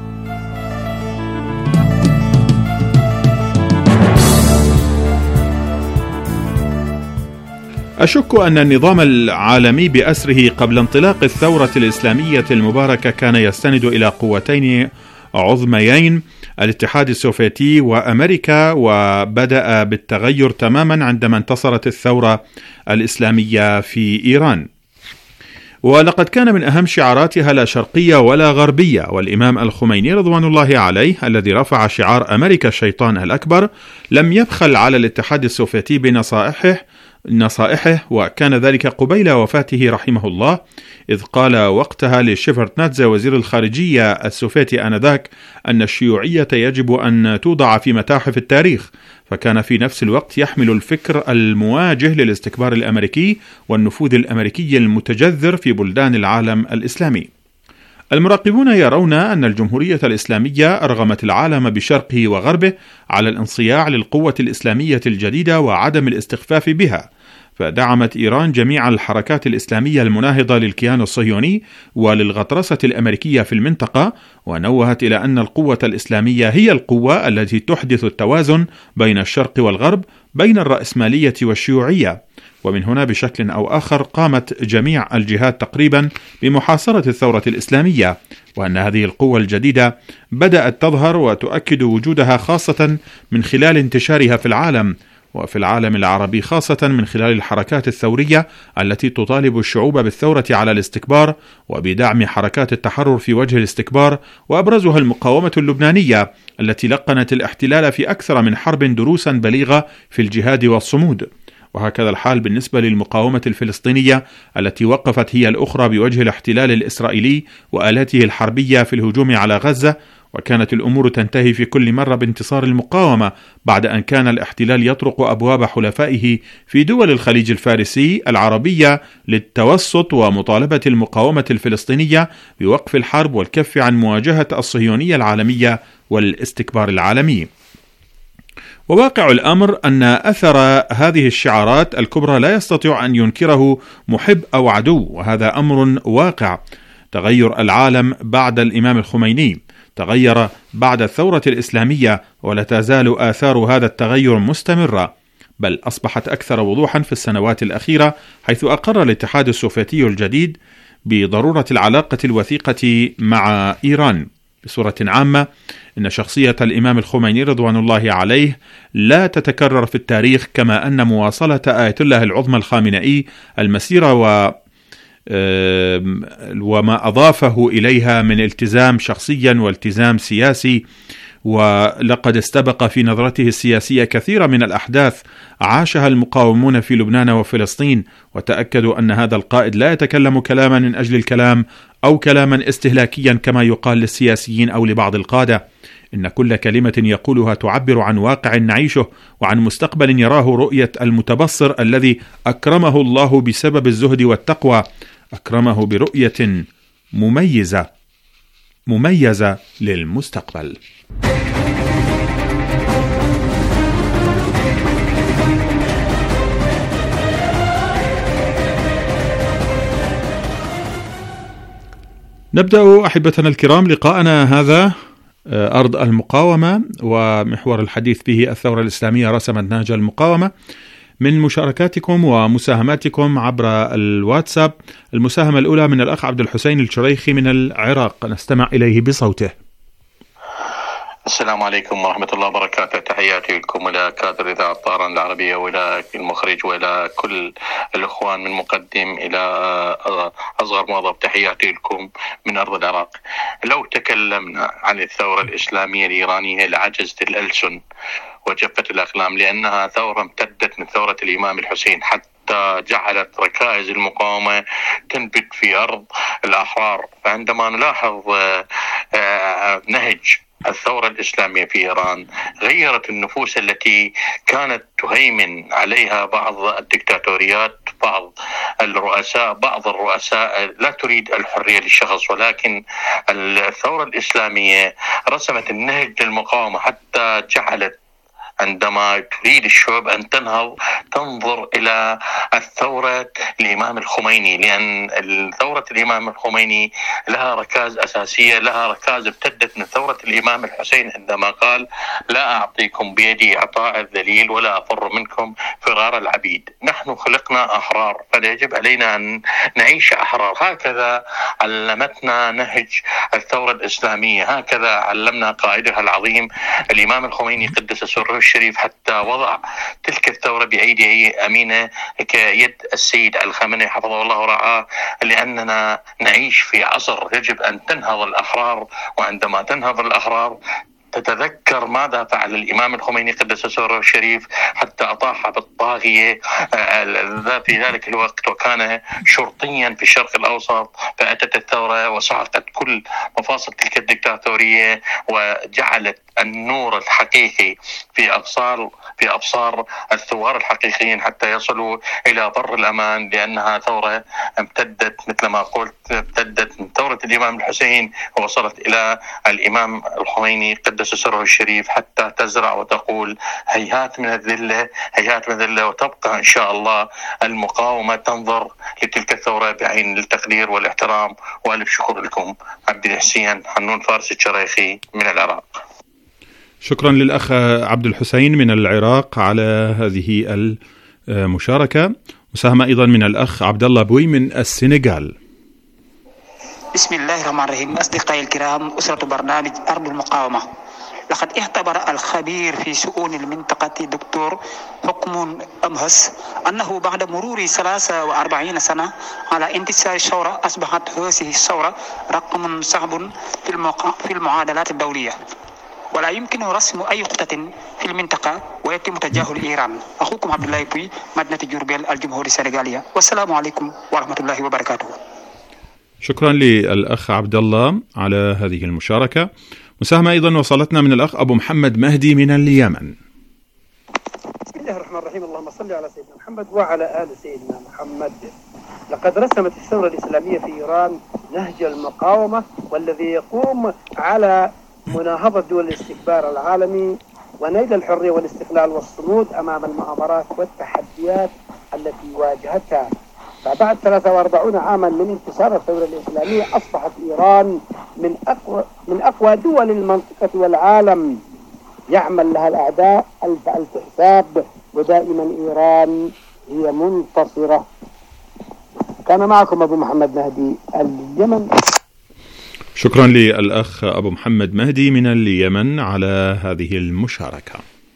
أشك أن النظام العالمي بأسره قبل انطلاق الثورة الإسلامية المباركة كان يستند إلى قوتين عظميين، الاتحاد السوفيتي وأمريكا، وبدأ بالتغير تماما عندما انتصرت الثورة الإسلامية في إيران. ولقد كان من أهم شعاراتها لا شرقية ولا غربية، والإمام الخميني رضوان الله عليه الذي رفع شعار أمريكا الشيطان الأكبر لم يبخل على الاتحاد السوفيتي بنصائحه نصائحه، وكان ذلك قبيل وفاته رحمه الله، إذ قال وقتها لشيفرتنادزه وزير الخارجية السوفيتي آنذاك أن الشيوعية يجب أن توضع في متاحف التاريخ، فكان في نفس الوقت يحمل الفكر المواجه للاستكبار الأمريكي والنفوذ الأمريكي المتجذر في بلدان العالم الإسلامي. المراقبون يرون أن الجمهورية الإسلامية أرغمت العالم بشرقه وغربه على الانصياع للقوة الإسلامية الجديدة وعدم الاستخفاف بها، فدعمت إيران جميع الحركات الإسلامية المناهضة للكيان الصهيوني وللغطرسة الأمريكية في المنطقة، ونوهت إلى أن القوة الإسلامية هي القوة التي تحدث التوازن بين الشرق والغرب، بين الرأسمالية والشيوعية. ومن هنا بشكل أو آخر قامت جميع الجهات تقريبا بمحاصرة الثورة الإسلامية، وأن هذه القوة الجديدة بدأت تظهر وتؤكد وجودها خاصة من خلال انتشارها في العالم، وفي العالم العربي خاصة من خلال الحركات الثورية التي تطالب الشعوب بالثورة على الاستكبار وبدعم حركات التحرر في وجه الاستكبار، وأبرزها المقاومة اللبنانية التي لقنت الاحتلال في أكثر من حرب دروسا بليغة في الجهاد والصمود. وهكذا الحال بالنسبة للمقاومة الفلسطينية التي وقفت هي الأخرى بوجه الاحتلال الإسرائيلي وآلاته الحربية في الهجوم على غزة، وكانت الأمور تنتهي في كل مرة بانتصار المقاومة بعد أن كان الاحتلال يطرق أبواب حلفائه في دول الخليج الفارسي العربية للتوسط ومطالبة المقاومة الفلسطينية بوقف الحرب والكف عن مواجهة الصهيونية العالمية والاستكبار العالمي. وواقع الأمر أن أثر هذه الشعارات الكبرى لا يستطيع أن ينكره محب أو عدو، وهذا أمر واقع. تغير العالم بعد الإمام الخميني، تغير بعد الثورة الإسلامية، ولا تزال آثار هذا التغير مستمرة، بل أصبحت أكثر وضوحا في السنوات الأخيرة، حيث أقر الاتحاد السوفيتي الجديد بضرورة العلاقة الوثيقة مع إيران. بصورة عامة، إن شخصية الإمام الخميني رضوان الله عليه لا تتكرر في التاريخ، كما أن مواصلة آية الله العظمى الخامنئي المسيرة وما أضافه إليها من التزام شخصيا والتزام سياسي، ولقد استبق في نظرته السياسية كثير من الأحداث عاشها المقاومون في لبنان وفلسطين، وتأكدوا أن هذا القائد لا يتكلم كلاما من أجل الكلام أو كلاما استهلاكيا كما يقال للسياسيين أو لبعض القادة. إن كل كلمة يقولها تعبر عن واقع نعيشه وعن مستقبل يراه رؤية المتبصر الذي أكرمه الله بسبب الزهد والتقوى، أكرمه برؤية مميزة للمستقبل. نبدأ أحبتنا الكرام لقاءنا هذا أرض المقاومة، ومحور الحديث به الثورة الإسلامية رسمت نهج المقاومة، من مشاركاتكم ومساهماتكم عبر الواتساب. المساهمة الأولى من الأخ عبد الحسين الشريخي من العراق، نستمع إليه بصوته. السلام عليكم ورحمة الله وبركاته. تحياتي لكم إلى كادر إذاعة طهران العربية وإلى المخرج وإلى كل الأخوان من مقدم إلى أصغر موظف. تحياتي لكم من أرض العراق. لو تكلمنا عن الثورة الإسلامية الإيرانية لعجزت الألسن وجفت الأقلام، لأنها ثورة امتدت من ثورة الإمام الحسين حتى جعلت ركائز المقاومة تنبت في أرض الأحرار. فعندما نلاحظ نهج الثورة الإسلامية في إيران غيرت النفوس التي كانت تهيمن عليها بعض الدكتاتوريات، بعض الرؤساء لا تريد الحرية للشخص، ولكن الثورة الإسلامية رسمت النهج للمقاومة حتى جعلت عندما تريد الشعوب أن تنهض تنظر إلى الثورة الإمام الخميني، لأن ثورة الإمام الخميني لها ركائز أساسية، لها ركائز ابتدت من ثورة الإمام الحسين عندما قال: لا أعطيكم بيدي إعطاء الذليل ولا أفر منكم فرار العبيد. نحن خلقنا أحرار، فيجب علينا أن نعيش أحرار. هكذا علمتنا نهج الثورة الإسلامية، هكذا علمنا قائدها العظيم الإمام الخميني قدس سره الشريف، حتى وضع تلك الثورة بأيدي أمينة كيد السيد الخامنئي حفظه الله ورعاه، لأننا نعيش في عصر يجب أن تنهض الأحرار، وعندما تنهض الأحرار تتذكر ماذا فعل الإمام الخميني قدس سره الشريف حتى أطاح بالطاغية في ذلك الوقت، وكان شرطيا في الشرق الأوسط، فأتت الثورة وسحقت كل مفاصل تلك الدكتاتورية وجعلت النور الحقيقي في أبصار الثوار الحقيقيين حتى يصلوا إلى بر الأمان، لأنها ثورة امتدت مثل ما قلت، امتدت من ثورة الإمام الحسين ووصلت إلى الإمام الخميني قدس سره الشريف حتى تزرع وتقول هيهات من الذلة، هيهات من الذلة، وتبقى إن شاء الله المقاومة تنظر لتلك الثورة بعين التقدير والاحترام. وألف شكر لكم. عبد الحسين حنون فارس الشريخي من العراق. شكرا للأخ عبد الحسين من العراق على هذه المشاركة. مساهمة أيضا من الأخ عبد الله بوي من السنغال. بسم الله الرحمن الرحيم. أصدقائي الكرام، أسرة برنامج أرض المقاومة، لقد اعتبر الخبير في شؤون المنطقة دكتور حكم أمهس أنه بعد مرور 43 سنة على انتشار الثورة أصبحت هذه الثورة رقم صعب في المعادلات الدولية، ولا يمكن رسم أي خطة في المنطقة ويتم تجاهل إيران. أخوكم عبد الله بوي، مدينة جوربيل، الجمهورية السنغالية، والسلام عليكم ورحمة الله وبركاته. شكرا للأخ عبد الله على هذه المشاركة. مساهمة أيضا وصلتنا من الأخ أبو محمد مهدي من اليمن. بسم الله الرحمن الرحيم. اللهم صل على سيدنا محمد وعلى آل سيدنا محمد. لقد رسمت الثورة الإسلامية في إيران نهج المقاومة، والذي يقوم على مناهضة دول الاستكبار العالمي ونيل الحرية والاستقلال والصمود أمام المؤامرات والتحديات التي واجهتها. فبعد 43 عاما من انتصار الثورة الإسلامية أصبحت إيران من أقوى دول المنطقة والعالم، يعمل لها الأعداء ألف حساب، ودائما إيران هي منتصرة. كان معكم أبو محمد مهدي اليمن. شكرا للأخ أبو محمد مهدي من اليمن على هذه المشاركة.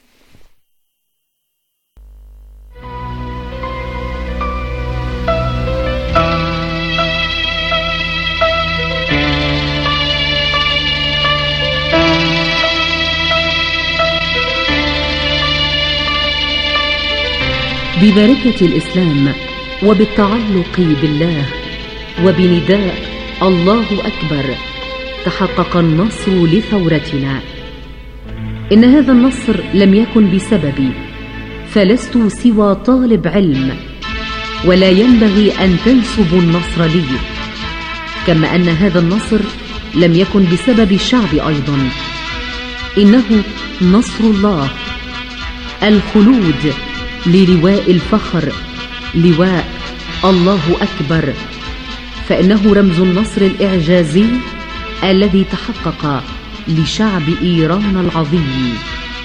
ببركة الإسلام وبالتعلق بالله وبنداء الله أكبر تحقق النصر لثورتنا. إن هذا النصر لم يكن بسببي، فلست سوى طالب علم، ولا ينبغي أن تنسبوا النصر لي، كما أن هذا النصر لم يكن بسبب الشعب أيضا. إنه نصر الله، الخلود للواء الفخر، لواء الله أكبر، فإنه رمز النصر الإعجازي الذي تحقق لشعب إيران العظيم.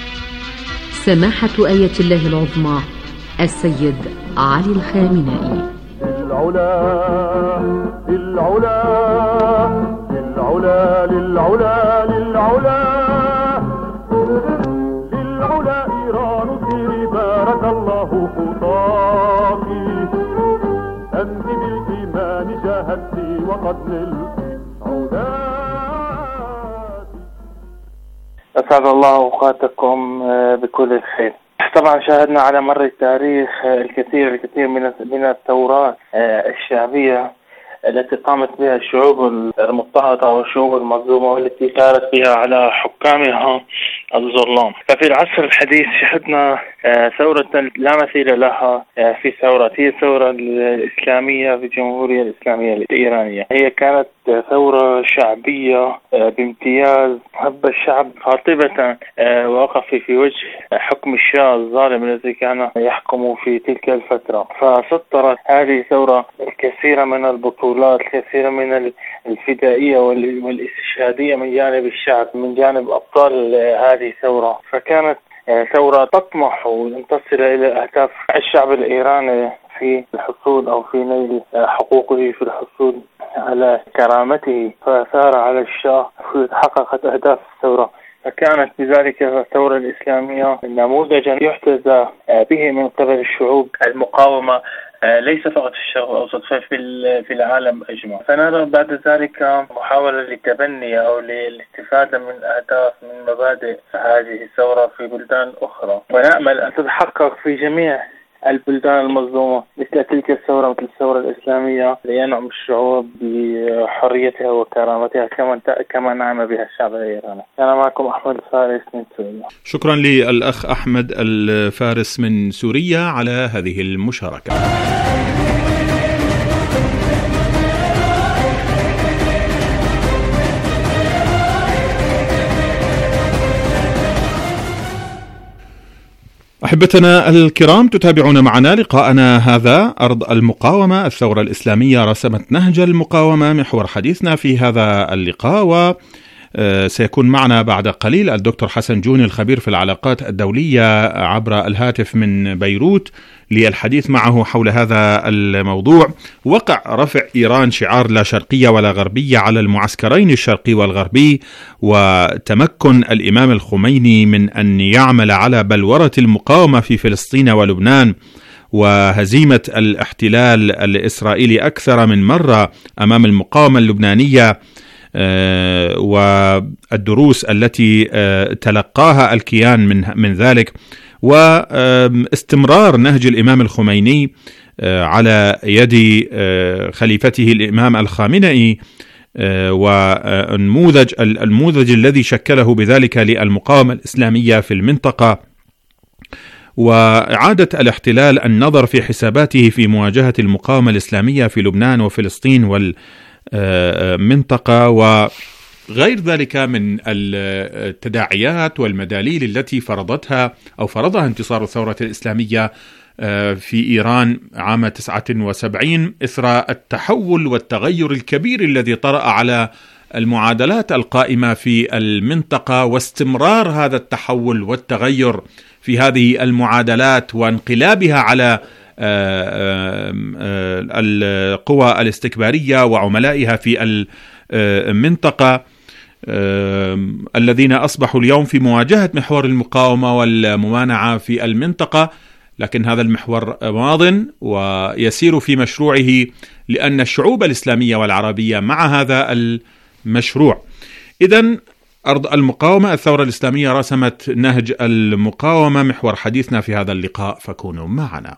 سماحة آية الله العظمى السيد علي الخامنائي. للعلا للعلا للعلا للعلا للعلا للعلا إيران سيري بارك الله خطاكي، أنت بالإيمان جاهدتي وقد نلتي عوداتي. أسعد الله أوقاتكم بكل الخير. طبعا شاهدنا على مر التاريخ الكثير من الثورات الشعبية التي قامت بها الشعوب المضطهدة والشعوب المظلومة والتي كانت بها على حكامها الظلام. ففي العصر الحديث شهدنا ثورة لا مثيل لها في ثورة، هي الثورة الإسلامية في الجمهورية الإسلامية الإيرانية. هي كانت ثورة شعبية بامتياز، هب الشعب قاطبة وقف في وجه حكم الشاه الظالم الذي كان يحكم في تلك الفترة. فسطرت هذه الثورة الكثير من البطولات، الكثير من الفدائية والاستشهادية من جانب الشعب، من جانب أبطال هذه الثورة. فكانت ثورة تطمح وأن تصل إلى أهداف الشعب الإيراني في الحصول أو في نيل حقوقه في الحصول على كرامته، فثار على الشاه وتحققت أهداف الثورة. فكانت بذلك الثورة الإسلامية نموذجا يحتذى به من قبل الشعوب المقاومة ليس فقط في الشرق الأوسط، في العالم أجمع. فنرى بعد ذلك محاولة للتبني أو للاستفادة من أهداف من مبادئ هذه الثورة في بلدان أخرى، ونأمل أن تتحقق في جميع البلدان المظلومة مثل تلك الثورة، مثل الثورة الإسلامية، لينعم الشعوب بحريتها وكرامتها كما نعم بها الشعب الإيراني. أنا معكم أحمد الفارس من سوريا. شكرا للأخ أحمد الفارس من سوريا على هذه المشاركة. أحبتنا الكرام، تتابعون معنا لقاءنا هذا أرض المقاومة. الثورة الإسلامية رسمت نهج المقاومة محور حديثنا في هذا اللقاء، وسيكون معنا بعد قليل الدكتور حسن جوني الخبير في العلاقات الدولية عبر الهاتف من بيروت للحديث معه حول هذا الموضوع. وقع رفع إيران شعار لا شرقية ولا غربية على المعسكرين الشرقي والغربي، وتمكن الإمام الخميني من أن يعمل على بلورة المقاومة في فلسطين ولبنان، وهزيمة الاحتلال الإسرائيلي أكثر من مرة أمام المقاومة اللبنانية، والدروس التي تلقاها الكيان من ذلك، واستمرار نهج الإمام الخميني على يد خليفته الإمام الخامنئي، والنموذج الذي شكله بذلك للمقاومة الإسلامية في المنطقة، وإعادة الاحتلال النظر في حساباته في مواجهة المقاومة الإسلامية في لبنان وفلسطين والمنطقة، وغير ذلك من التداعيات والمداليل التي فرضها انتصار الثورة الإسلامية في إيران عام 79 إثر التحول والتغير الكبير الذي طرأ على المعادلات القائمة في المنطقة، واستمرار هذا التحول والتغير في هذه المعادلات وانقلابها على القوى الاستكبارية وعملائها في المنطقة، الذين أصبحوا اليوم في مواجهة محور المقاومة والممانعة في المنطقة. لكن هذا المحور ماض ويسير في مشروعه، لأن الشعوب الإسلامية والعربية مع هذا المشروع. إذن أرض المقاومة، الثورة الإسلامية رسمت نهج المقاومة محور حديثنا في هذا اللقاء، فكونوا معنا.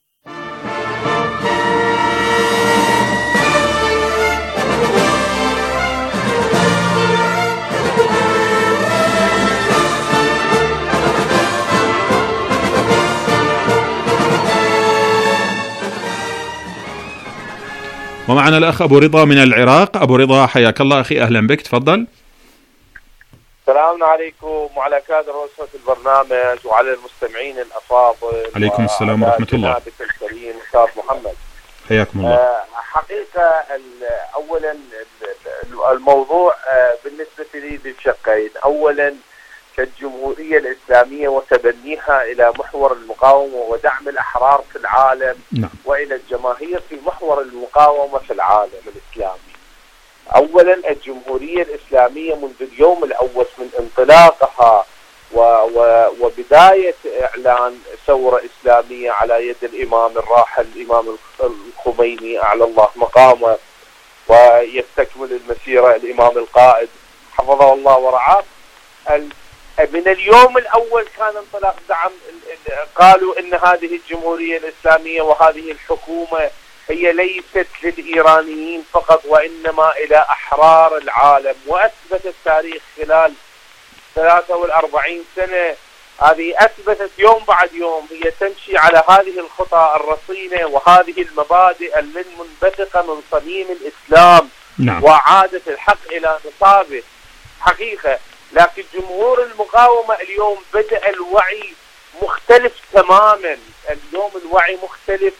ومعنا الأخ أبو رضا من العراق. أبو رضا حياك الله أخي، أهلا بك، تفضل. السلام عليكم وعلى كادر أسرة البرنامج وعلى المستمعين الأفاضل. عليكم السلام ورحمة الله. الكريم أستاذ محمد، حياكم الله. حقيقة أولا الموضوع بالنسبة لي بالشقين، أولا كالجمهورية الإسلامية وتبنيها إلى محور المقاومة ودعم الأحرار في العالم، نعم. وإلى الجماهير في محور المقاومة في العالم الإسلامي. أولا الجمهورية الإسلامية منذ اليوم الأول من انطلاقها وبداية إعلان ثورة إسلامية على يد الإمام الراحل الإمام الخميني أعلى الله مقامه، ويستكمل المسيرة الإمام القائد حفظه الله ورعاه. من اليوم الأول كان انطلاق دعم، قالوا إن هذه الجمهورية الإسلامية وهذه الحكومة هي ليست للإيرانيين فقط، وإنما إلى أحرار العالم. وأثبت التاريخ خلال 43 سنة هذه، أثبتت يوم بعد يوم هي تمشي على هذه الخطى الرصينة وهذه المبادئ المنبثقة من صميم الإسلام، نعم. وعادة الحق إلى نصابه حقيقة. لكن جمهور المقاومة اليوم بدأ الوعي مختلف تماما، اليوم الوعي مختلف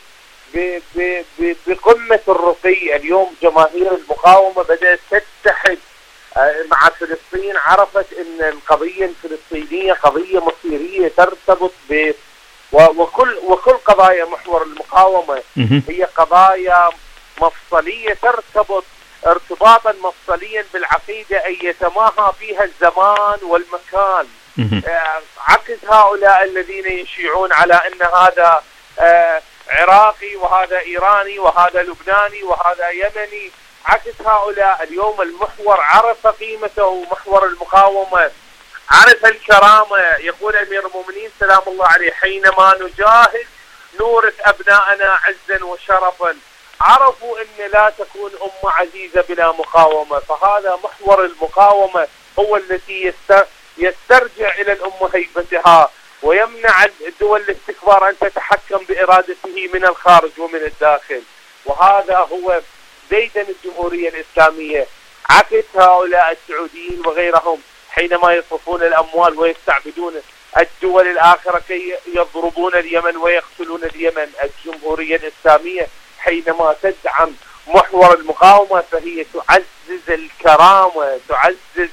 بقمة الرقي. اليوم جماهير المقاومة بدأت تتحد مع فلسطين، عرفت ان القضية الفلسطينية قضية مصيرية ترتبط وكل قضايا محور المقاومة هي قضايا مفصلية ترتبط ارتباطا مفصليا بالعقيدة أن يتماهى فيها الزمان والمكان، عكس هؤلاء الذين يشيعون على أن هذا عراقي وهذا إيراني وهذا لبناني وهذا يمني. عكس هؤلاء اليوم المحور عرف قيمته، محور المقاومة عرف الكرامة. يقول أمير المؤمنين سلام الله عليه: حينما نجاهد نورث أبناءنا عزا وشرفا. عرفوا أن لا تكون أمة عزيزة بلا مقاومة، فهذا محور المقاومة هو الذي يسترجع إلى الأمة هيبتها ويمنع الدول الاستكبار أن تتحكم بإرادته من الخارج ومن الداخل. وهذا هو ديدن الجمهورية الإسلامية. عكس هؤلاء السعوديين وغيرهم حينما يصرفون الأموال ويستعبدون الدول الآخرة كي يضربون اليمن ويقتلون اليمن. الجمهورية الإسلامية حينما تدعم محور المقاومة فهي تعزز الكرامة، تعزز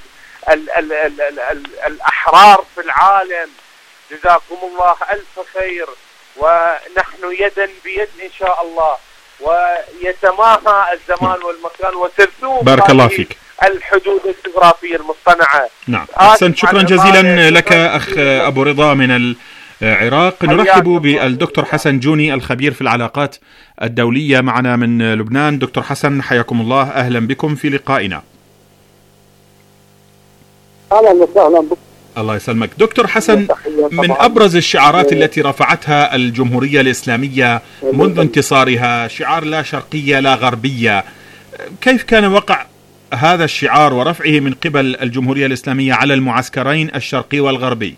الأحرار في العالم. جزاكم الله ألف خير، ونحن يدا بيد إن شاء الله، ويتماهى الزمان والمكان وترسوم بارك الله فيك الحدود الجغرافية المصطنعة. نعم، أحسنت، شكرا جزيلا لك أخ أبو رضا من العراق. نرحب بالدكتور حسن جوني الخبير في العلاقات الدولية معنا من لبنان. دكتور حسن حياكم الله، أهلا بكم في لقائنا. أهلا وسهلا بكم. الله يسلمك. دكتور حسن، من أبرز الشعارات التي رفعتها الجمهورية الإسلامية منذ انتصارها شعار لا شرقية لا غربية. كيف كان وقع هذا الشعار ورفعه من قبل الجمهورية الإسلامية على المعسكرين الشرقي والغربي؟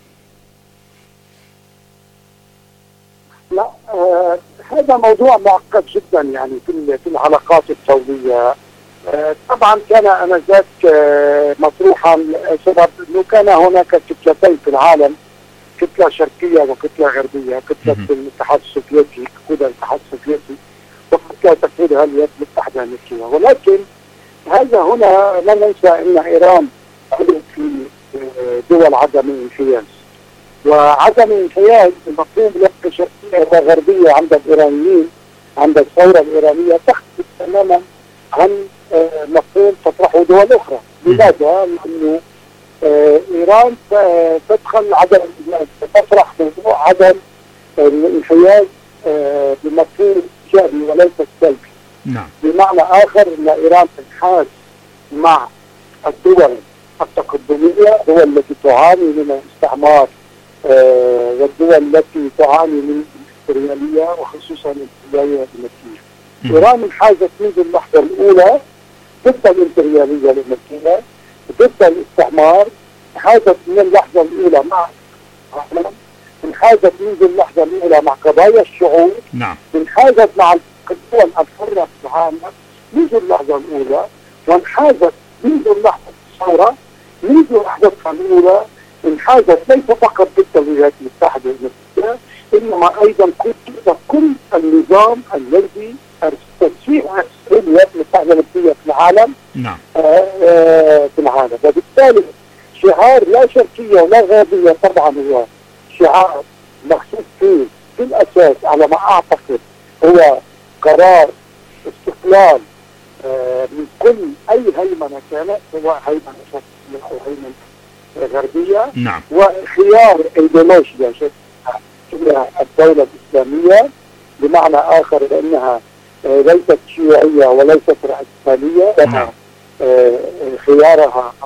لا هذا موضوع معقد جدا يعني في العلاقات الدولية. طبعا كان انذاك مطروحا سبب انه كان هناك كتلتين في العالم، كتله شرقيه وكتله غربيه، كتله الاتحاد السوفيتي تقودها الاتحاد السوفيتي وكتله تقودها الولايات المتحده الامريكيه. ولكن هذا هنا لا ننسى ان ايران عضو في دول عدم الانحياز، وعدم الانحياز المفهوم له شرقيه وغربيه عند الايرانيين عند الثوره الايرانيه تختلف تماما عن مفهوم تطرحه دول أخرى. لماذا؟ لأنه إيران تدخل عدم تطرح موضوع عدم الانحياز بمفهوم إيجابي وليس سلبي. نعم. بمعنى آخر أن إيران تنحاز مع الدول التقدمية، الدول التي تعاني من الاستعمار والدول التي تعاني من الإمبريالية وخصوصا الإمبريالية الأمريكية. إيران انحازت منذ اللحظة الأولى ضد الإمبريالية الأمريكية، ضد الاستعمار. انحازت من اللحظة الأولى مع العالم، انحازت منذ اللحظة الأولى مع قضايا الشعوب. نعم. انحازت مع الدول الحرة في العالم منذ اللحظة الأولى، وانحازت منذ اللحظة الثورة، منذ لحظتها الأولى انحازت ليس فقط ضد الولايات المتحدة الأمريكية، إنما أيضا كل النظام الذي تسويق الولايات المتحدة الأمريكية في العالم. نعم. في العالم. وبالتالي شعار لا شرقية ولا غربية طبعا هو شعار مخصوص في الأساس على ما أعتقد هو قرار استقلال من كل أي هيمنة كانت، سواء هيمنة شرقية أو هيمنة غربية. نعم. وخيار ايديولوجيا شبه الدولة الإسلامية، بمعنى آخر لأنها ليست شيوعية وليست رأسمالية، لها خيارها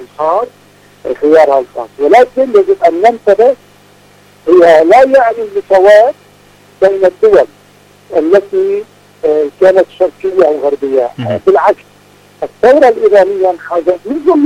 الخاص. ولكن يجب أن ننتبه، هي لا يعني المساواة بين الدول التي كانت شرقية أو غربية. بالعكس، الثورة الإيرانية انحازت منذ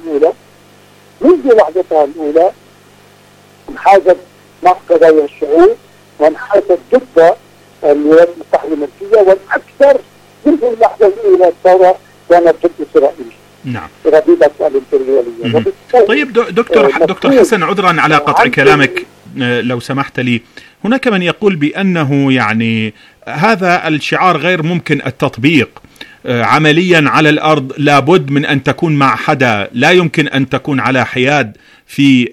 لحظتها الأولى انحازت مع قضايا الشعوب، وانحازت ضد الولايات المتحدة الأمريكية، والأكثر منذ اللحظة الأولى الثورة كانت ضد إسرائيل. نعم. ربيبة الإمبريالية. طيب دكتور حسن، عذرا على قطع كلامك لو سمحت لي، هناك من يقول بأنه يعني هذا الشعار غير ممكن التطبيق عمليا على الأرض، لابد من أن تكون مع حدا، لا يمكن أن تكون على حياد في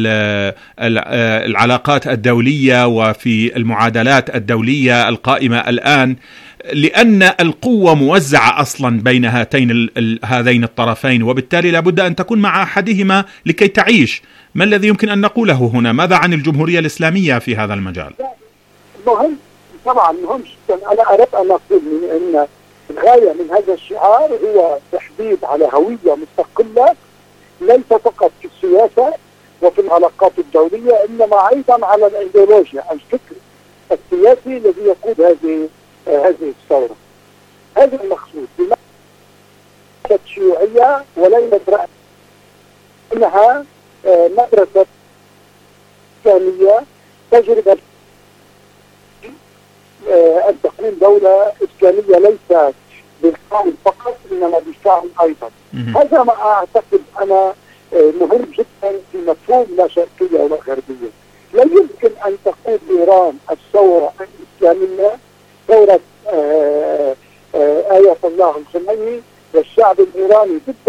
العلاقات الدولية وفي المعادلات الدولية القائمة الآن، لأن القوة موزعة أصلا بين هذين الطرفين، وبالتالي لابد أن تكون مع أحدهما لكي تعيش. ما الذي يمكن أن نقوله هنا؟ ماذا عن الجمهورية الإسلامية في هذا المجال؟ مهم طبعا مهم جدا. أنا أردت أن أقول من أن الغاية من هذا الشعار هو تحديد على هوية مستقلة، ليس فقط في السياسة وفي العلاقات الدولية، إنما أيضا على الأيديولوجيا، الفكر السياسي الذي يقود هذه الثورة. هذا المقصود بمدرسة شيوعية وليست رأي، إنها مدرسة إسلامية تجربة أن تكون دولة إسلامية ليس بالقول فقط إنما بالفعل أيضا. هذا ما أعتقد أنا مهم جدا في مفهوم لا شرقية ولا غربية. لا يمكن أن تقود إيران الثورة الإسلامية ثورة آية الله الخميني والشعب الإيراني ضد